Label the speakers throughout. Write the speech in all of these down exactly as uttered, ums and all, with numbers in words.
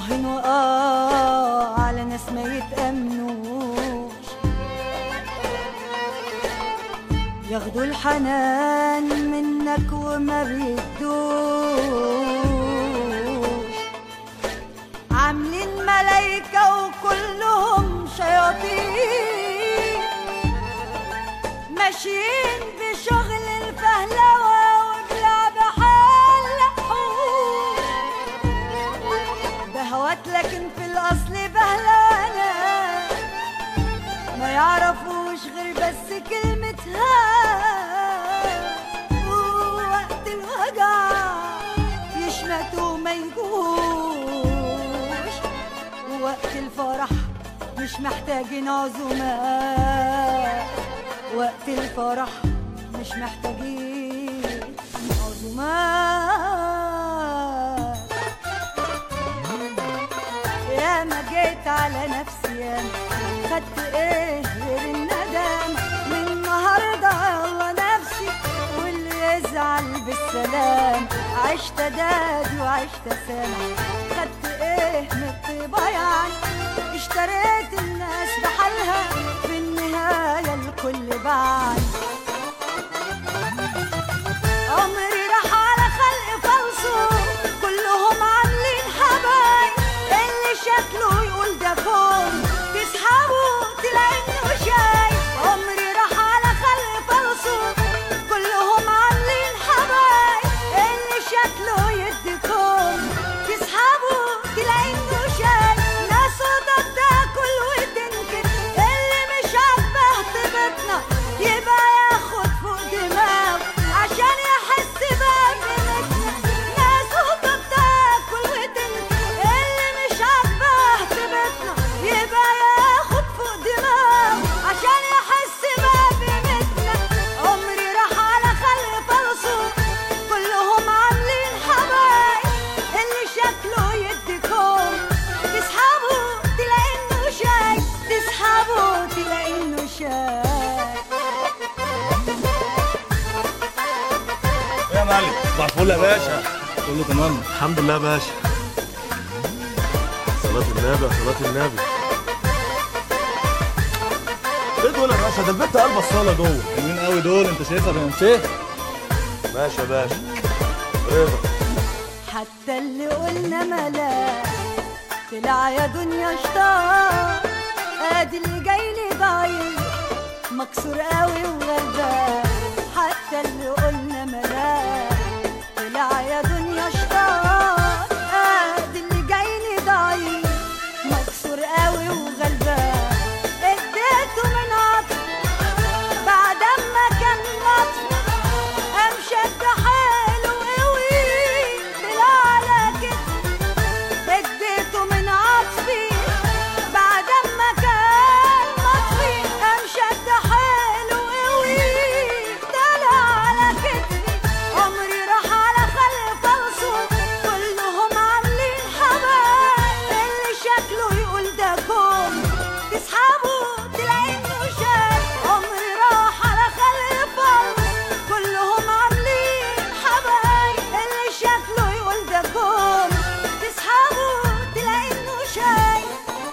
Speaker 1: راهنوا اه على ناس ما يتأمنوش، ياخدوا الحنان منك وما بيدوش، عاملين ملايكة وكلهم شياطين، ماشيين بشغل الفهلوة وبلعب حلحوش، بهوات لكن في الأصل بهلانة، ما يعرفوش غير بس كلمتها، ووقت الوجع يشمتوا ما يجوش، ووقت الفرح مش محتاجين عزومات، وقت الفرح مش محتاجين عزومات. يا ما جيت على نفسي ياما، خدت ايه غير الندم، من النهارده يلا نفسي واللي يزعل بالسلام، عشت دادي وعشت سامع، خدت ايه من الطيبه يعني، اشتريت الناس بحالها، في النهايه الكل بعد. عمري راح على خلق فلسو كلهم عاملين حبايب، اللي شكله يقول ده كون تسحبه تلاقي انه شايف. عمري راح على خلق فلسو كلهم عاملين حبايب، اللي شكله يدي كون تسحبه تلاقي انه شايف. ناس وضد تاكل وتنكر، اللي مش عاجبه طيبتنا يبقى ياخد فوق دماغه عشان يحس بقيمتنا. ناس وضد تاكل وتنكر، اللي مش عاجبه طيبتنا يبقى ياخد فوق دماغه عشان يحس بقيمتنا. عمري راح على خلق فلسو كلهم عاملين حبايب، اللي شكله يديكم تسحبوا تلاقي انه شايف، تسحبوا تلاقي انه شايف.
Speaker 2: يا معلم صباح الفل يا باشا. كله تمام
Speaker 3: الحمد لله يا باشا. صلاة النبي يا صلاة النبي.
Speaker 2: ايه دول يا باشا؟ ده البت قلب الصاله جوه. حلوين قوي دول، انت شايفها بنفسها؟
Speaker 3: ماشي يا باشا. رضا.
Speaker 1: حتى اللي قلنا ملاك طلع يا دنيا شطار، ادي اللي جاي لي ضعيف مكسور قوي وغلبان. حتى اللي قلنا ملاك طلع يا دنيا شطار، ادي اللي جاي لي ضعيف مكسور قوي وغلبان. اديته من عطف بعد ما كان مطفي، قام شد حيله قوي طلع على كتفي. اديته من عطفي بعد ما كان مطفي، قام شد حيله قوي طلع على كتفي. عمري راح على خلق فلسو كلهم عاملين حبايب، اللي شكله يقول ده كون تسحبه تلاقي انه شايف. عمري راح على خلق فلسو كلهم عاملين حبايب، اللي شكله يقول ده كون تسحبه تلاقي انه شايف.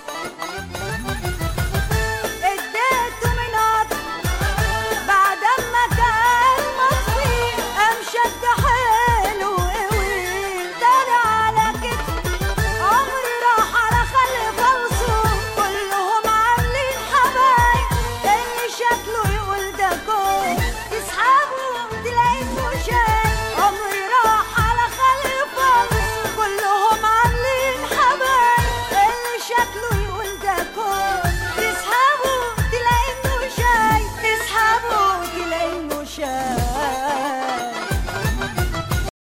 Speaker 1: اديته من عطف بعد ما كان مطفي، قام شد حيله قوي طلع على كتفي. عمري راح على خلق فلسو كلهم عاملين حبايب، اللي شكله يقول ده كون تسحبه تلاقي انه شايف. عمري راح على خلق فلسو كلهم عاملين حبايب، اللي شكله يقول ده كون تسحبه تلاقي انه شايف، تسحبه تلاقي انه شايف.